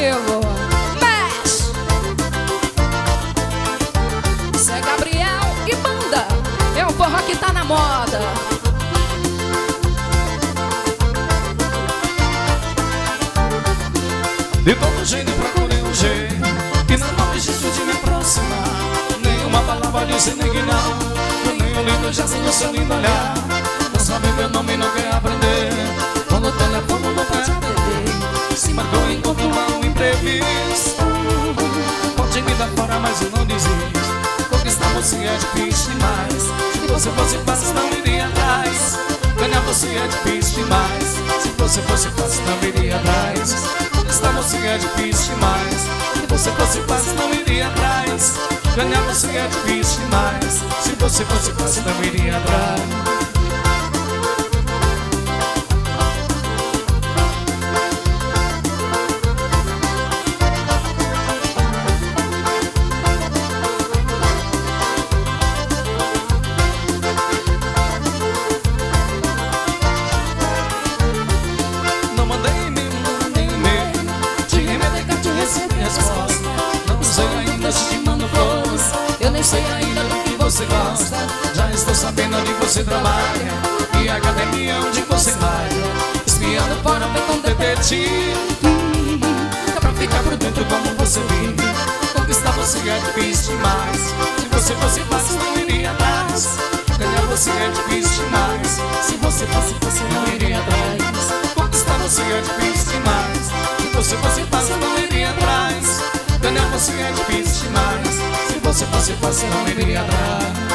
vivo. Mexe! Isso é Gabriel e banda. É o forró que tá na moda. De todo jeito procurei um jeito que não há jeito de me aproximar. Nenhuma palavra disse nem que não. Nem um lindo gesto no seu lindo olhar. Não sabe meu nome e não quer aprender. Quando o telefone não pode atender. Se marcou enquanto há um imprevisto. Pode me dar fora, mas eu não desisto. Conquistar você é difícil demais. Se você fosse fácil, não iria atrás. Ganhar você é difícil demais. Se você fosse fácil, não iria atrás. Conquistar você é difícil demais. Se você fosse fácil, não iria atrás. Ganhar você é difícil demais. Se você fosse fácil, não iria atrás. Sei ainda do que você gosta. Já estou sabendo onde você trabalha e a academia onde você vai. Espiando fora feito um detetive. É pra ficar por dentro como você vive. Conquistar você é difícil demais. Se você fosse fácil não iria atrás. Ganhar você é difícil demais. Se você fosse fácil não iria atrás. Conquistar você é difícil demais. Se você fosse fácil não iria atrás. Ganhar você é difícil demais. Se você fosse fácil, não iria atrás.